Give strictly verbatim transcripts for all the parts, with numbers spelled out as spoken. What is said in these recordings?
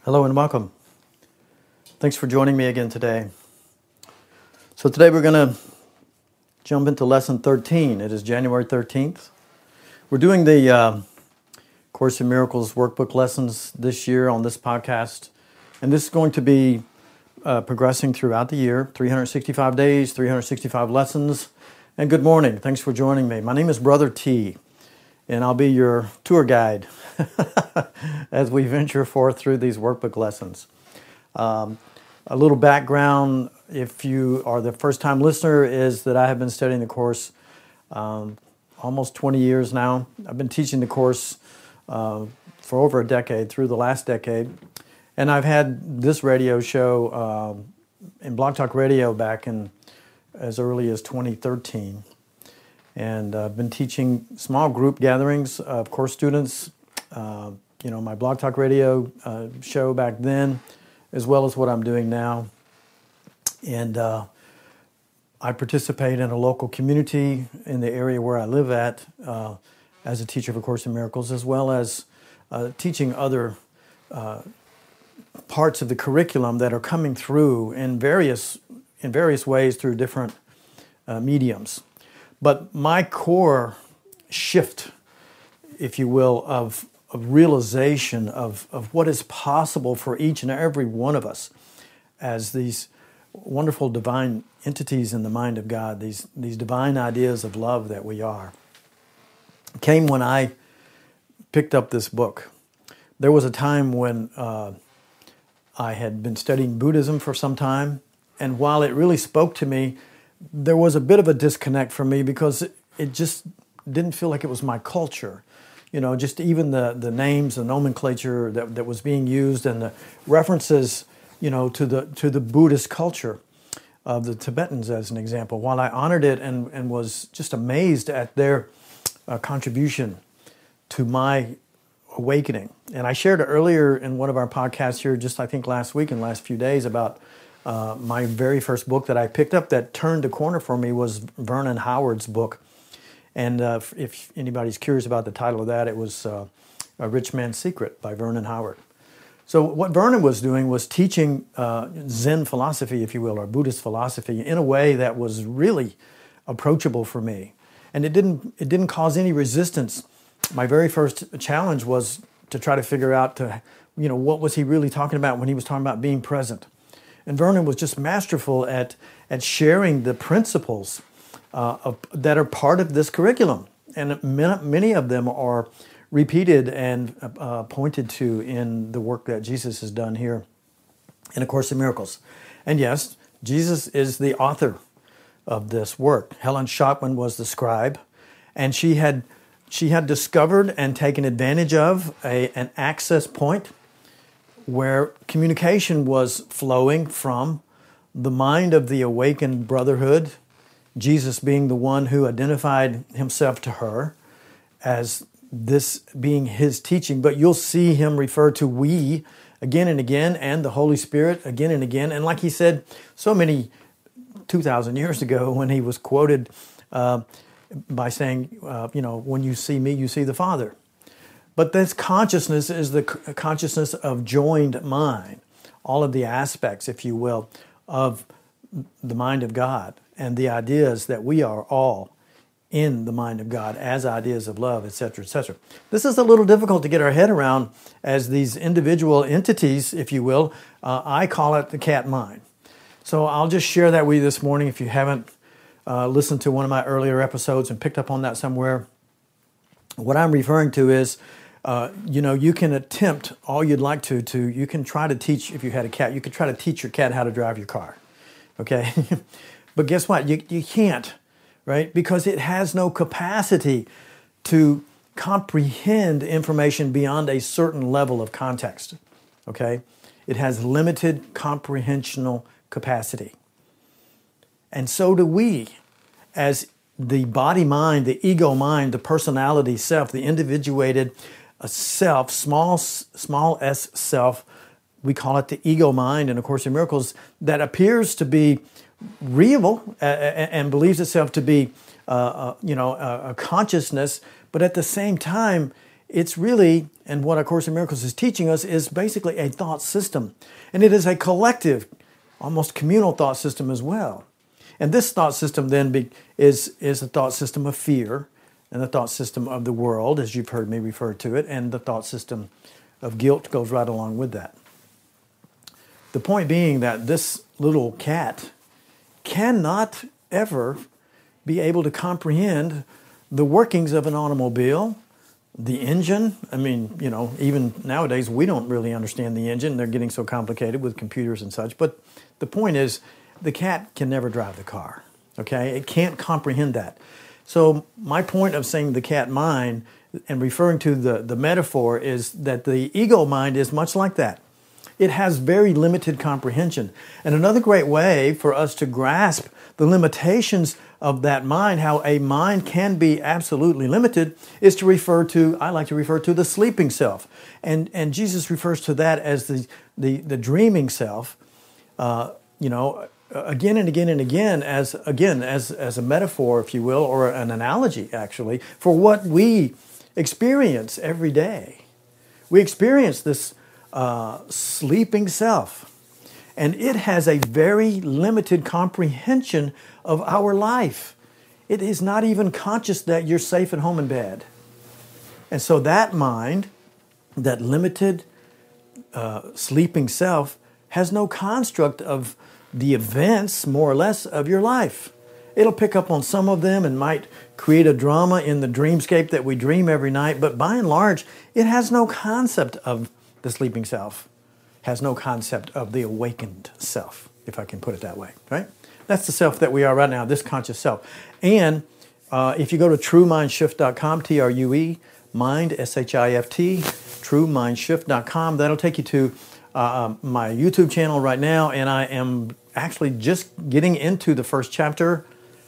Hello and welcome. Thanks for joining me again today. So today we're going to jump into lesson thirteen. It is January thirteenth. We're doing the uh, Course in Miracles workbook lessons this year on this podcast. And this is going to be uh, progressing throughout the year, three hundred sixty-five days, three hundred sixty-five lessons. And good morning. Thanks for joining me. My name is Brother T, and I'll be your tour guide as we venture forth through these workbook lessons. Um, a little background, if you are the first-time listener, is that I have been studying the Course um, almost twenty years now. I've been teaching the Course uh, for over a decade, through the last decade. And I've had this radio show uh, in Blog Talk Radio back in as early as twenty thirteen. And I've been teaching small group gatherings of Course students, uh, you know, my Blog Talk Radio uh, show back then, as well as what I'm doing now. And uh, I participate in a local community in the area where I live at uh, as a teacher of A Course in Miracles, as well as uh, teaching other uh, parts of the curriculum that are coming through in various in various ways through different uh, mediums. But my core shift, if you will, of, of realization of, of what is possible for each and every one of us as these wonderful divine entities in the mind of God, these, these divine ideas of love that we are, came when I picked up this book. There was a time when uh, I had been studying Buddhism for some time, and while it really spoke to me, there was a bit of a disconnect for me because it, it just didn't feel like it was my culture. You know, just even the, the names, the nomenclature that, that was being used and the references, you know, to the to the Buddhist culture of the Tibetans, as an example. While I honored it and, and was just amazed at their uh, contribution to my awakening. And I shared it earlier in one of our podcasts here, just I think last week and last few days, about Uh, my very first book that I picked up that turned the corner for me was Vernon Howard's book. And uh, if anybody's curious about the title of that, it was uh, A Rich Man's Secret by Vernon Howard. So what Vernon was doing was teaching uh, Zen philosophy, if you will, or Buddhist philosophy in a way that was really approachable for me. And it didn't, it didn't cause any resistance. My very first challenge was to try to figure out, to, you know, what was he really talking about when he was talking about being present. And Vernon was just masterful at, at sharing the principles uh, of, that are part of this curriculum. And many, many of them are repeated and uh, pointed to in the work that Jesus has done here in A Course in Miracles. And yes, Jesus is the author of this work. Helen Schottman was the scribe, and she had, she had discovered and taken advantage of a, an access point where communication was flowing from the mind of the awakened brotherhood, Jesus being the one who identified himself to her as this being his teaching. But you'll see him refer to we again and again, and the Holy Spirit again and again. And like he said so many two thousand years ago when he was quoted uh, by saying, uh, you know, when you see me, you see the Father. But this consciousness is the consciousness of joined mind, all of the aspects, if you will, of the mind of God and the ideas that we are all in the mind of God as ideas of love, et cetera, et cetera. This is a little difficult to get our head around as these individual entities, if you will. Uh, I call it the cat mind. So I'll just share that with you this morning. If you haven't uh, listened to one of my earlier episodes and picked up on that somewhere, what I'm referring to is Uh, you know, you can attempt all you'd like to, to, you can try to teach, if you had a cat, you could try to teach your cat how to drive your car, okay? But guess what? You, you can't, right? Because it has no capacity to comprehend information beyond a certain level of context, okay? It has limited comprehensional capacity. And so do we, as the body mind, the ego mind, the personality self, the individuated a self, small small s self, we call it the ego mind in A Course in Miracles, that appears to be real uh, and believes itself to be, uh, uh, you know, a, a consciousness, but at the same time, it's really, and what A Course in Miracles is teaching us, is basically a thought system. And it is a collective, almost communal thought system as well. And this thought system then be, is, is a thought system of fear, and the thought system of the world, as you've heard me refer to it, and the thought system of guilt goes right along with that. The point being that this little cat cannot ever be able to comprehend the workings of an automobile, the engine. I mean, you know, even nowadays we don't really understand the engine. They're getting so complicated with computers and such. But the point is, the cat can never drive the car, okay? It can't comprehend that. So my point of saying the cat mind and referring to the, the metaphor is that the ego mind is much like that. It has very limited comprehension. And another great way for us to grasp the limitations of that mind, how a mind can be absolutely limited, is to refer to, I like to refer to the sleeping self. And and Jesus refers to that as the, the, the dreaming self, uh, you know, again and again and again, as again, as, as a metaphor, if you will, or an analogy, actually, for what we experience every day. We experience this uh, sleeping self, and it has a very limited comprehension of our life. It is not even conscious that you're safe at home in bed. And so that mind, that limited uh, sleeping self, has no construct of the events, more or less, of your life. It'll pick up on some of them and might create a drama in the dreamscape that we dream every night, but by and large, it has no concept of the sleeping self, has no concept of the awakened self, if I can put it that way, right? That's the self that we are right now, this conscious self. And uh, if you go to true mind shift dot com, T R U E, mind, S H I F T, true mind shift dot com, that'll take you to uh, my YouTube channel right now, and I am actually just getting into the first chapter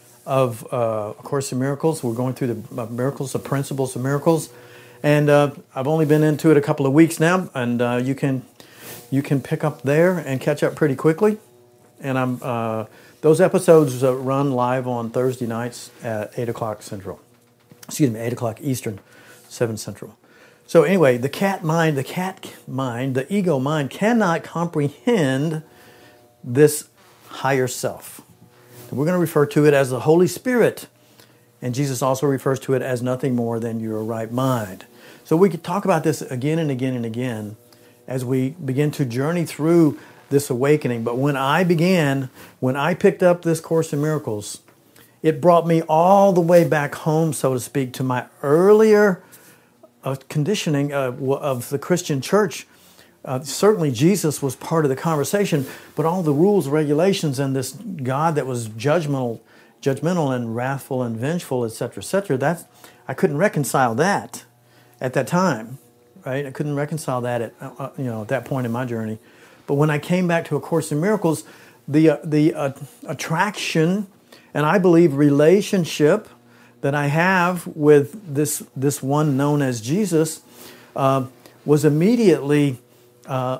of uh, A Course in Miracles. We're going through the uh, miracles, the principles of miracles, and uh, I've only been into it a couple of weeks now, and uh, you can you can pick up there and catch up pretty quickly. And I'm uh, those episodes uh, run live on Thursday nights at eight o'clock Central. Excuse me, eight o'clock Eastern, seven Central. So anyway, the cat mind, the cat mind, the ego mind cannot comprehend this higher self. We're going to refer to it as the Holy Spirit. And Jesus also refers to it as nothing more than your right mind. So we could talk about this again and again and again as we begin to journey through this awakening. But when I began, when I picked up this Course in Miracles, it brought me all the way back home, so to speak, to my earlier uh, conditioning uh, of the Christian church. Uh, certainly Jesus was part of the conversation, but all the rules, regulations, and this God that was judgmental, judgmental and wrathful and vengeful, et cetera, et cetera, that's, I couldn't reconcile that at that time, right? I couldn't reconcile that at, uh, you know, at that point in my journey. But when I came back to A Course in Miracles, the, uh, the uh, attraction and I believe relationship that I have with this, this one known as Jesus uh, was immediately... Uh,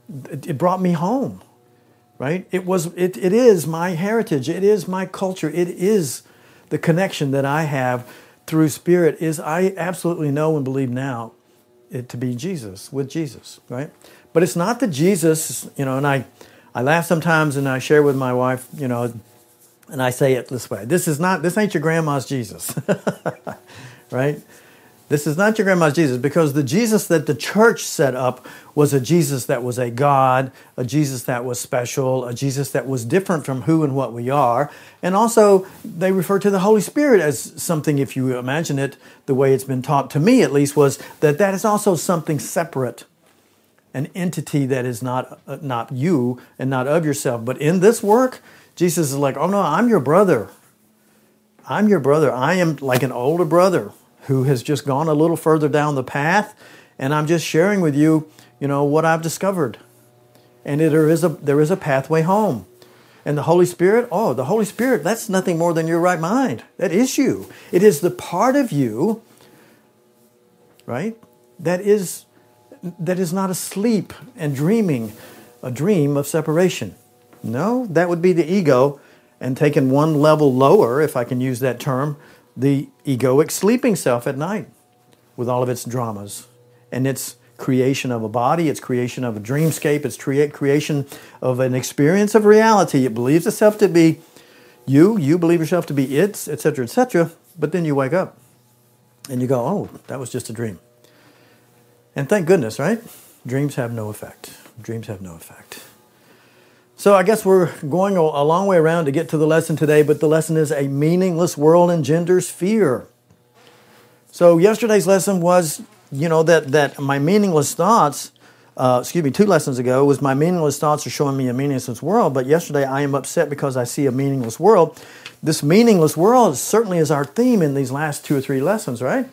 it brought me home, right? It was, it, it is my heritage. It is my culture. It is the connection that I have through Spirit. Is I absolutely know and believe now it to be Jesus, with Jesus, right? But it's not the Jesus, you know. And I, I laugh sometimes, and I share with my wife, you know, and I say it this way: This is not, this ain't your grandma's Jesus, right? This is not your grandma's Jesus, because the Jesus that the church set up was a Jesus that was a God, a Jesus that was special, a Jesus that was different from who and what we are. And also, they refer to the Holy Spirit as something, if you imagine it, the way it's been taught to me at least, was that that is also something separate, an entity that is not, uh, not you and not of yourself. But in this work, Jesus is like, oh no, I'm your brother. I'm your brother. I am like an older brother who has just gone a little further down the path, and I'm just sharing with you, you know, what I've discovered. And it, there is a there is a pathway home. And the Holy Spirit, oh, the Holy Spirit, that's nothing more than your right mind. That is you. It is the part of you, right, that is that is not asleep and dreaming a dream of separation. No, that would be the ego, and taken one level lower, if I can use that term, the egoic sleeping self at night. with all of its dramas and its creation of a body, its creation of a dreamscape, its crea- creation of an experience of reality. It believes itself to be you, you believe yourself to be it, et cetera, et cetera. But then you wake up and you go, oh, that was just a dream. And thank goodness, right? Dreams have no effect. Dreams have no effect. So I guess we're going a long way around to get to the lesson today, but the lesson is a meaningless world engenders fear. So yesterday's lesson was, you know, that, that my meaningless thoughts, uh, excuse me, two lessons ago, was my meaningless thoughts are showing me a meaningless world, but yesterday I am upset because I see a meaningless world. This meaningless world certainly is our theme in these last two or three lessons, right?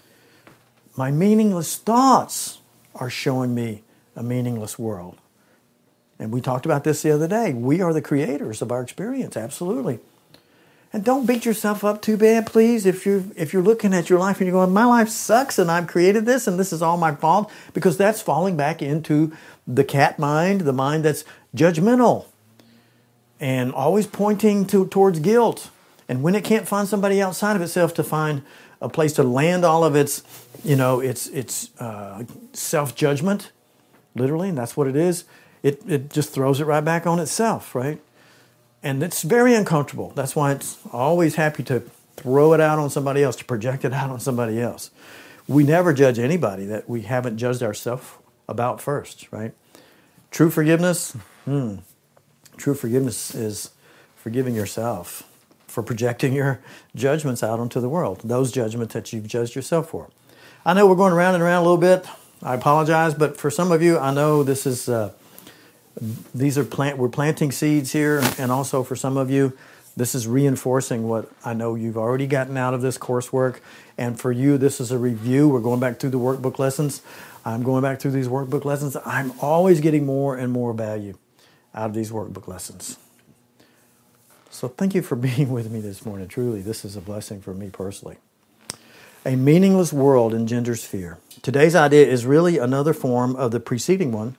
My meaningless thoughts are showing me a meaningless world. And we talked about this the other day. We are the creators of our experience, absolutely. And don't beat yourself up too bad, please, if you're, if you're looking at your life and you're going, my life sucks and I've created this and this is all my fault, because that's falling back into the cat mind, the mind that's judgmental and always pointing to, towards guilt. And when it can't find somebody outside of itself to find a place to land all of its, you know, its its uh, self-judgment, literally, and that's what it is, it, it just throws it right back on itself, right? And it's very uncomfortable. That's why it's always happy to throw it out on somebody else, to project it out on somebody else. We never judge anybody that we haven't judged ourselves about first, right? True forgiveness, hmm. True forgiveness is forgiving yourself for projecting your judgments out onto the world, those judgments that you've judged yourself for. I know we're going around and around a little bit. I apologize, but for some of you, I know this is... Uh, These are plant. We're planting seeds here, and also for some of you, this is reinforcing what I know you've already gotten out of this coursework. And for you, this is a review. We're going back through the workbook lessons. I'm going back through these workbook lessons. I'm always getting more and more value out of these workbook lessons. So thank you for being with me this morning. Truly, this is a blessing for me personally. A meaningless world engenders fear. Today's idea is really another form of the preceding one,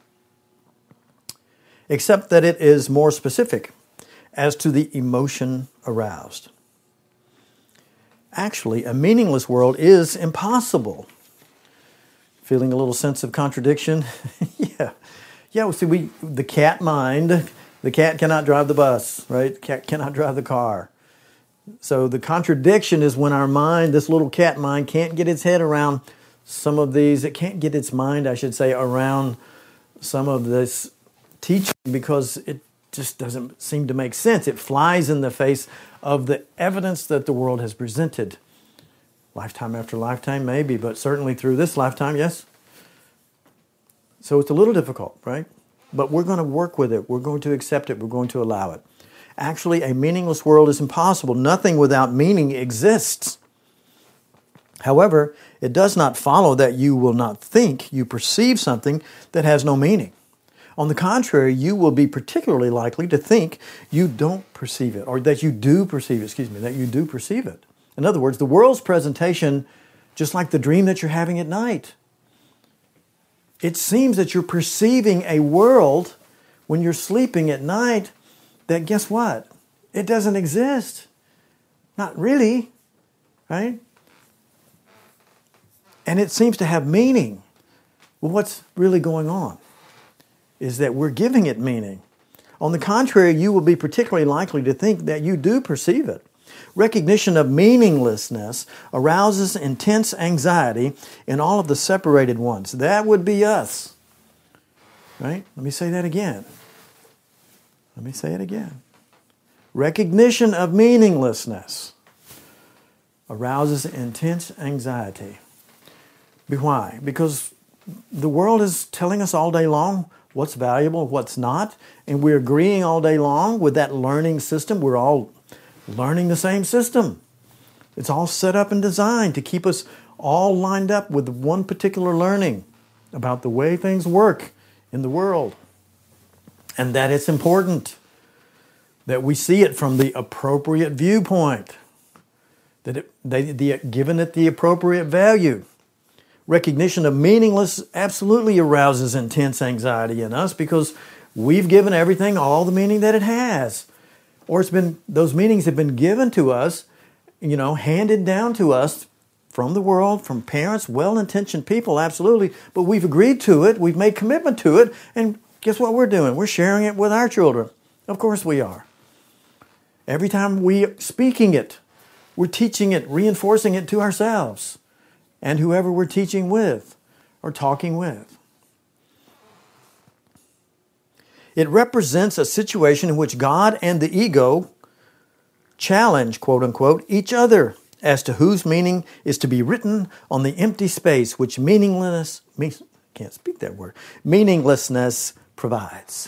except that it is more specific as to the emotion aroused. Actually, a meaningless world is impossible. Feeling a little sense of contradiction? yeah. Yeah, well, see, we, the cat mind, the cat cannot drive the bus, right? The cat cannot drive the car. So the contradiction is when our mind, this little cat mind, can't get its head around some of these, it can't get its mind, I should say, around some of this teaching, because it just doesn't seem to make sense. It flies in the face of the evidence that the world has presented. Lifetime after lifetime, maybe, but certainly through this lifetime, yes. So it's a little difficult, right? But we're going to work with it. We're going to accept it. We're going to allow it. Actually, a meaningless world is impossible. Nothing without meaning exists. However, it does not follow that you will not think you perceive something that has no meaning. On the contrary, you will be particularly likely to think you don't perceive it, or that you do perceive it, excuse me, that you do perceive it. In other words, the world's presentation, just like the dream that you're having at night, it seems that you're perceiving a world when you're sleeping at night that, guess what? It doesn't exist. Not really, right? And it seems to have meaning. Well, what's really going on is that we're giving it meaning. On the contrary, you will be particularly likely to think that you do perceive it. Recognition of meaninglessness arouses intense anxiety in all of the separated ones. That would be us. Right? Let me say that again. Let me say it again. Recognition of meaninglessness arouses intense anxiety. Why? Because the world is telling us all day long what's valuable, what's not, and we're agreeing all day long with that learning system. We're all learning the same system. It's all set up and designed to keep us all lined up with one particular learning about the way things work in the world. And that it's important that we see it from the appropriate viewpoint, that it, they, the, given it the appropriate value. Recognition of meaningless absolutely arouses intense anxiety in us because we've given everything all the meaning that it has. Or it's been, those meanings have been given to us, you know, handed down to us from the world, from parents, well-intentioned people, absolutely, but we've agreed to it, we've made commitment to it, and guess what we're doing? We're sharing it with our children. Of course we are. Every time we're speaking it, we're teaching it, reinforcing it to ourselves and whoever we're teaching with or talking with. It represents a situation in which God and the ego challenge, quote unquote, each other as to whose meaning is to be written on the empty space which meaninglessness, me, can't speak that word, meaninglessness provides.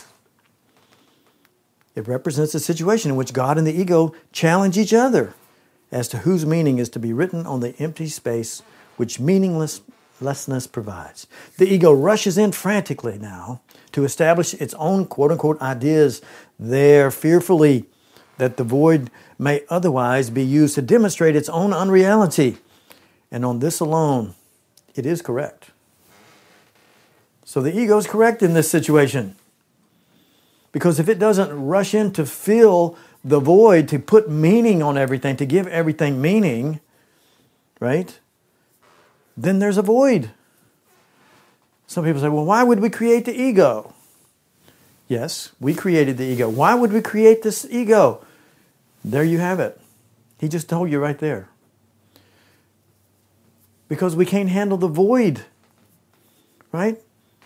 It represents a situation in which God and the ego challenge each other as to whose meaning is to be written on the empty space which meaninglessness provides. The ego rushes in frantically now to establish its own quote-unquote ideas there fearfully that the void may otherwise be used to demonstrate its own unreality. And on this alone, it is correct. So the ego is correct in this situation. Because if it doesn't rush in to fill the void, to put meaning on everything, to give everything meaning, right? Then there's a void. Some people say, well, why would we create the ego? Yes, we created the ego. Why would we create this ego? There you have it. He just told you right there. Because we can't handle the void, right?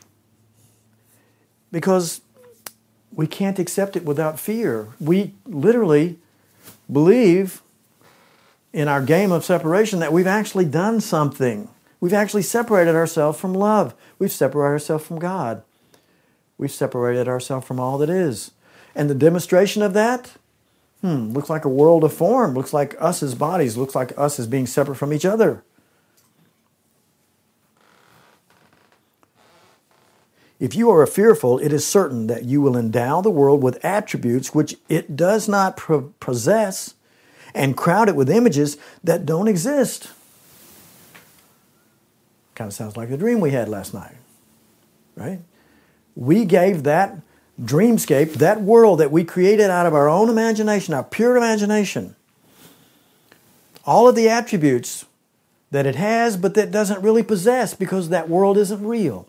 Because we can't accept it without fear. We literally believe in our game of separation that we've actually done something. We've actually separated ourselves from love. We've separated ourselves from God. We've separated ourselves from all that is. And the demonstration of that, hmm, looks like a world of form. Looks like us as bodies. Looks like us as being separate from each other. If you are fearful, it is certain that you will endow the world with attributes which it does not possess and crowd it with images that don't exist. Kind of sounds like the dream we had last night, right? We gave that dreamscape, that world that we created out of our own imagination, our pure imagination, all of the attributes that it has but that doesn't really possess because that world isn't real.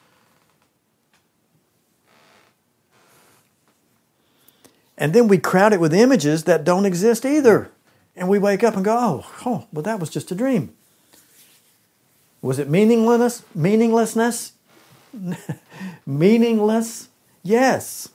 And then we crowd it with images that don't exist either. And we wake up and go, oh, oh, well, that was just a dream. Was it meaninglessness? Meaninglessness? Meaningless? Yes.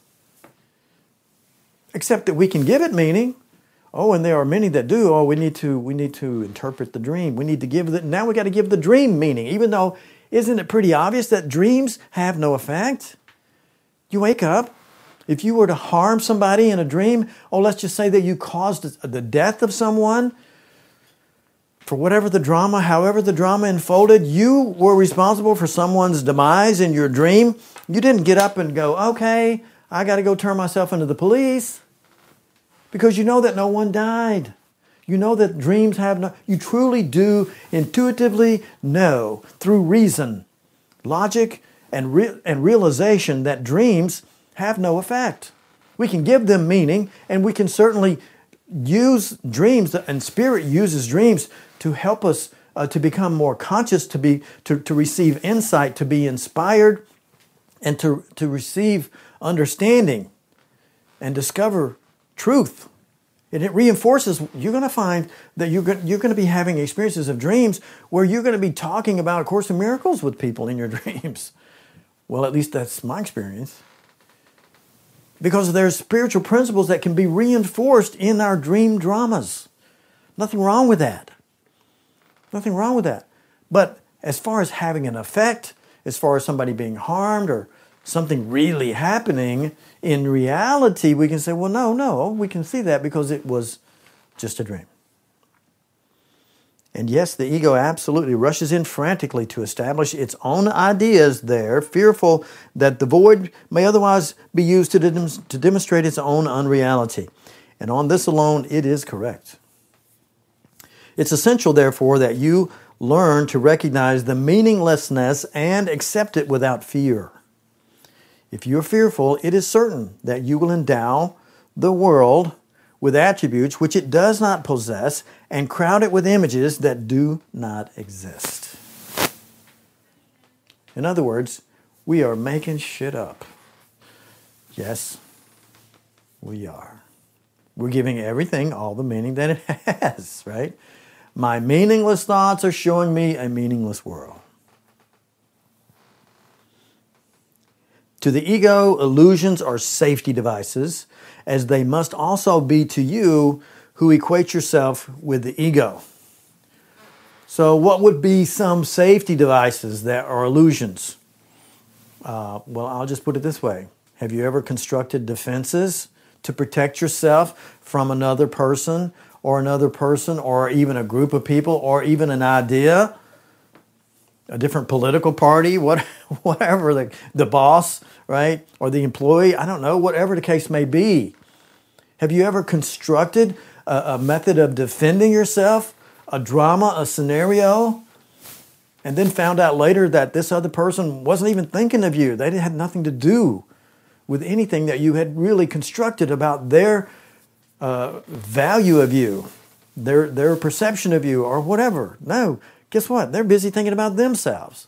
Except that we can give it meaning. Oh, and there are many that do. Oh, we need to we need to interpret the dream. We need to give it. Now we got to give the dream meaning. Even though, isn't it pretty obvious that dreams have no effect? You wake up. If you were to harm somebody in a dream, oh, let's just say that you caused the death of someone, for whatever the drama, however the drama unfolded, you were responsible for someone's demise in your dream. You didn't get up and go, okay, I got to go turn myself into the police. Because you know that no one died. You know that dreams have no, you truly do intuitively know through reason, logic, and, re, and realization that dreams have no effect. We can give them meaning, and we can certainly use dreams, and Spirit uses dreams to help us uh, to become more conscious, to be to, to receive insight, to be inspired, and to, to receive understanding and discover truth. And it reinforces, you're going to find that you're going, you're going to be having experiences of dreams where you're going to be talking about A Course in Miracles with people in your dreams. Well, at least that's my experience. Because there's spiritual principles that can be reinforced in our dream dramas. Nothing wrong with that. Nothing wrong with that. But as far as having an effect, as far as somebody being harmed or something really happening, in reality, we can say, well, no, no, we can see that because it was just a dream. And yes, the ego absolutely rushes in frantically to establish its own ideas there, fearful that the void may otherwise be used to, dem- to demonstrate its own unreality. And on this alone, it is correct. It's essential, therefore, that you learn to recognize the meaninglessness and accept it without fear. If you're fearful, it is certain that you will endow the world with attributes which it does not possess and crowd it with images that do not exist. In other words, we are making shit up. Yes, we are. We're giving everything all the meaning that it has, right? My meaningless thoughts are showing me a meaningless world. To the ego, illusions are safety devices, as they must also be to you who equate yourself with the ego. So what would be some safety devices that are illusions? Uh, well, I'll just put it this way. Have you ever constructed defenses to protect yourself from another person or another person or even a group of people or even an idea, a different political party, what, whatever, the, the boss, right, or the employee, I don't know, whatever the case may be. Have you ever constructed a, a method of defending yourself, a drama, a scenario, and then found out later that this other person wasn't even thinking of you? They had nothing to do with anything that you had really constructed about their uh, value of you, their, their perception of you, or whatever. No, guess what? They're busy thinking about themselves.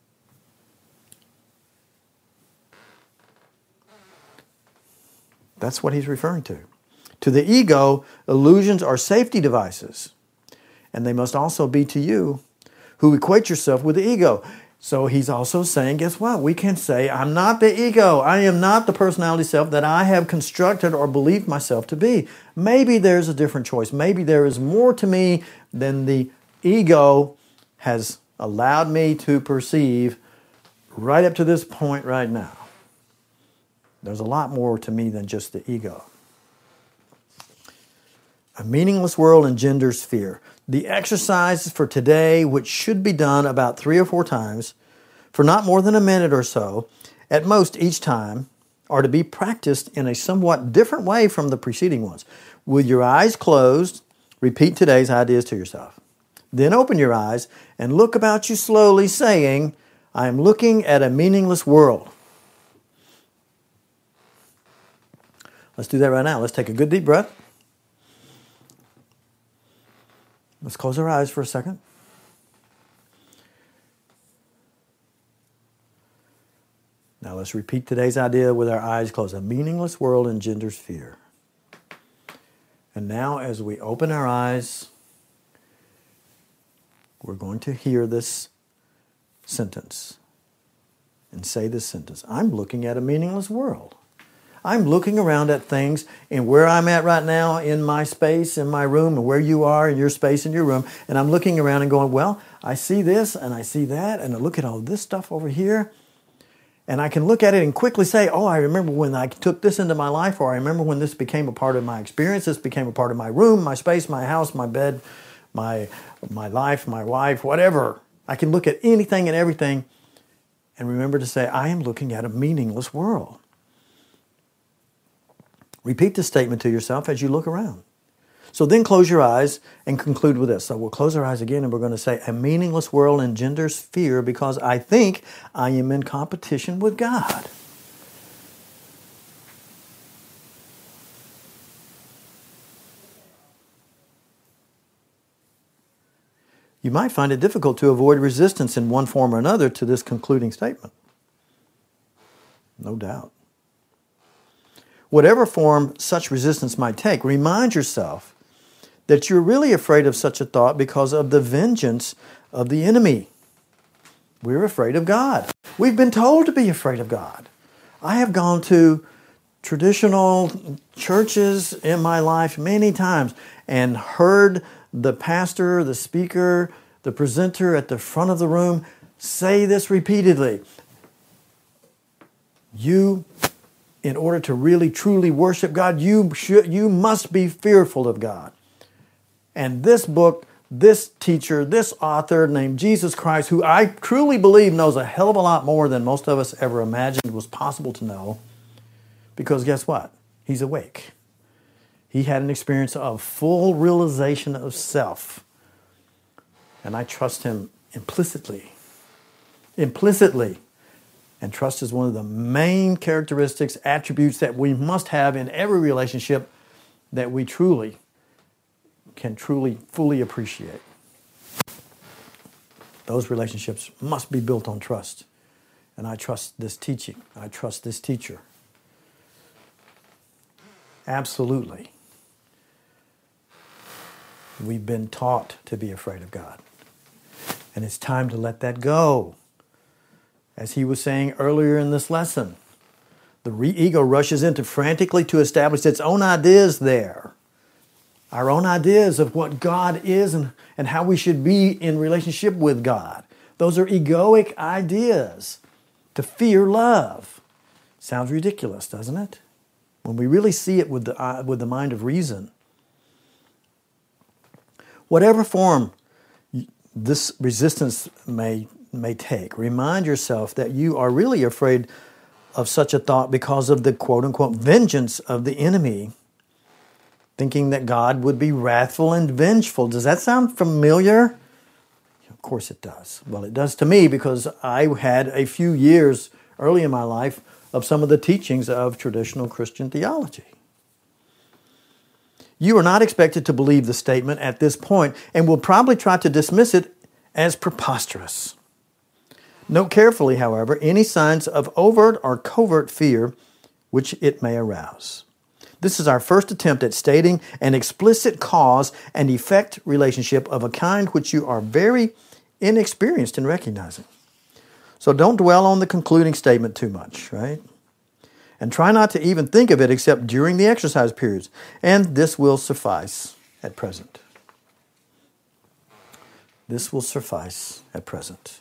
That's what he's referring to. To the ego, illusions are safety devices, and they must also be to you who equate yourself with the ego. So he's also saying, guess what? We can say, I'm not the ego. I am not the personality self that I have constructed or believed myself to be. Maybe there's a different choice. Maybe there is more to me than the ego has allowed me to perceive right up to this point right now. There's a lot more to me than just the ego. A meaningless world engenders fear. The exercises for today, which should be done about three or four times, for not more than a minute or so, at most each time, are to be practiced in a somewhat different way from the preceding ones. With your eyes closed, repeat today's ideas to yourself. Then open your eyes and look about you slowly, saying, I am looking at a meaningless world. Let's do that right now. Let's take a good deep breath. Let's close our eyes for a second. Now let's repeat today's idea with our eyes closed. A meaningless world engenders fear. And now as we open our eyes, we're going to hear this sentence and say this sentence. I'm looking at a meaningless world. I'm looking around at things and where I'm at right now in my space, in my room, and where you are in your space, in your room, and I'm looking around and going, well, I see this and I see that, and I look at all this stuff over here, and I can look at it and quickly say, oh, I remember when I took this into my life, or I remember when this became a part of my experience, this became a part of my room, my space, my house, my bed, my, my life, my wife, whatever. I can look at anything and everything and remember to say, I am looking at a meaningless world. Repeat this statement to yourself as you look around. So then close your eyes and conclude with this. So we'll close our eyes again and we're going to say, a meaningless world engenders fear because I think I am in competition with God. You might find it difficult to avoid resistance in one form or another to this concluding statement. No doubt. Whatever form such resistance might take, remind yourself that you're really afraid of such a thought because of the vengeance of the enemy. We're afraid of God. We've been told to be afraid of God. I have gone to traditional churches in my life many times and heard the pastor, the speaker, the presenter at the front of the room say this repeatedly. You In order to really, truly worship God, you should, you must be fearful of God. And this book, this teacher, this author named Jesus Christ, who I truly believe knows a hell of a lot more than most of us ever imagined was possible to know. Because guess what? He's awake. He had an experience of full realization of self. And I trust him implicitly. Implicitly. And trust is one of the main characteristics, attributes that we must have in every relationship that we truly can truly, fully appreciate. Those relationships must be built on trust. And I trust this teaching. I trust this teacher. Absolutely. We've been taught to be afraid of God. And it's time to let that go. As he was saying earlier in this lesson, the re- ego rushes into frantically to establish its own ideas there. Our own ideas of what God is and, and how we should be in relationship with God. Those are egoic ideas. To fear love. Sounds ridiculous, doesn't it? When we really see it with the, uh, with the mind of reason. Whatever form this resistance may, may take, remind yourself that you are really afraid of such a thought because of the quote-unquote vengeance of the enemy, thinking that God would be wrathful and vengeful. Does that sound familiar? Of course it does. Well, it does to me because I had a few years early in my life of some of the teachings of traditional Christian theology. You are not expected to believe the statement at this point and will probably try to dismiss it as preposterous. Note carefully, however, any signs of overt or covert fear which it may arouse. This is our first attempt at stating an explicit cause and effect relationship of a kind which you are very inexperienced in recognizing. So don't dwell on the concluding statement too much, right? And try not to even think of it except during the exercise periods. And this will suffice at present. This will suffice at present.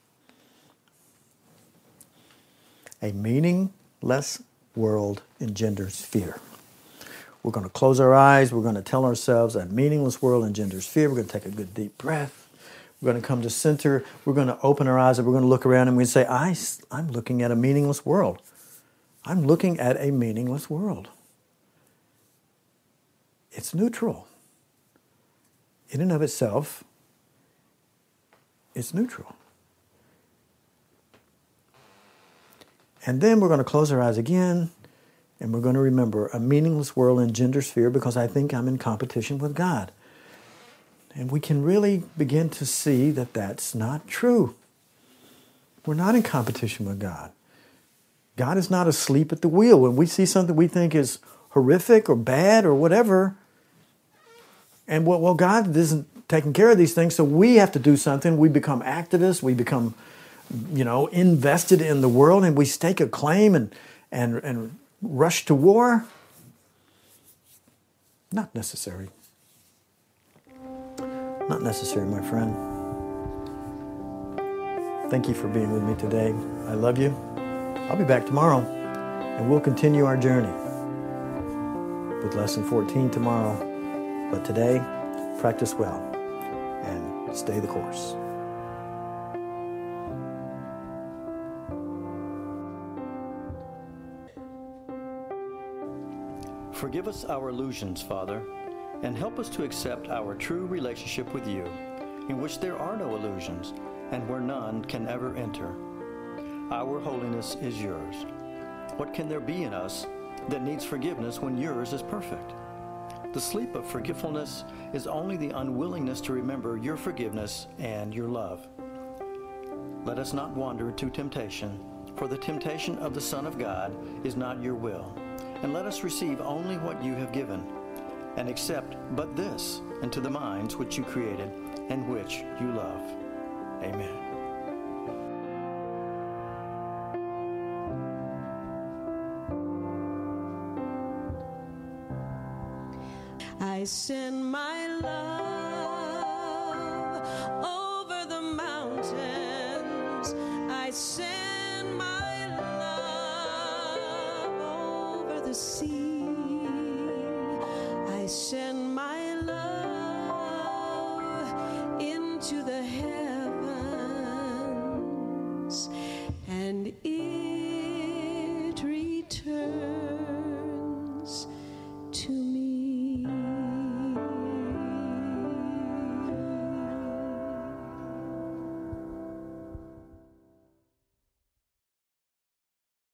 A meaningless world engenders fear. We're going to close our eyes. We're going to tell ourselves a meaningless world engenders fear. We're going to take a good deep breath. We're going to come to center. We're going to open our eyes and we're going to look around and we say, I, I'm looking at a meaningless world. I'm looking at a meaningless world. It's neutral. In and of itself, it's neutral. And then we're going to close our eyes again and we're going to remember a meaningless world engenders fear because I think I'm in competition with God. And we can really begin to see that that's not true. We're not in competition with God. God is not asleep at the wheel. When we see something we think is horrific or bad or whatever, and well, well, God isn't taking care of these things, so we have to do something. We become activists. We become, you know, invested in the world, and we stake a claim and and and rush to war. Not necessary. Not necessary, my friend. Thank you for being with me today. I love you. I'll be back tomorrow, and we'll continue our journey with lesson fourteen tomorrow. But today, practice well and stay the course. Forgive us our illusions, Father, and help us to accept our true relationship with you, in which there are no illusions, and where none can ever enter. Our holiness is yours. What can there be in us that needs forgiveness when yours is perfect? The sleep of forgetfulness is only the unwillingness to remember your forgiveness and your love. Let us not wander to temptation, for the temptation of the Son of God is not your will. And let us receive only what you have given, and accept but this into the minds which you created and which you love. Amen. I send my love over the mountains. I send my love over the sea. I send my love into the heavens, and it returns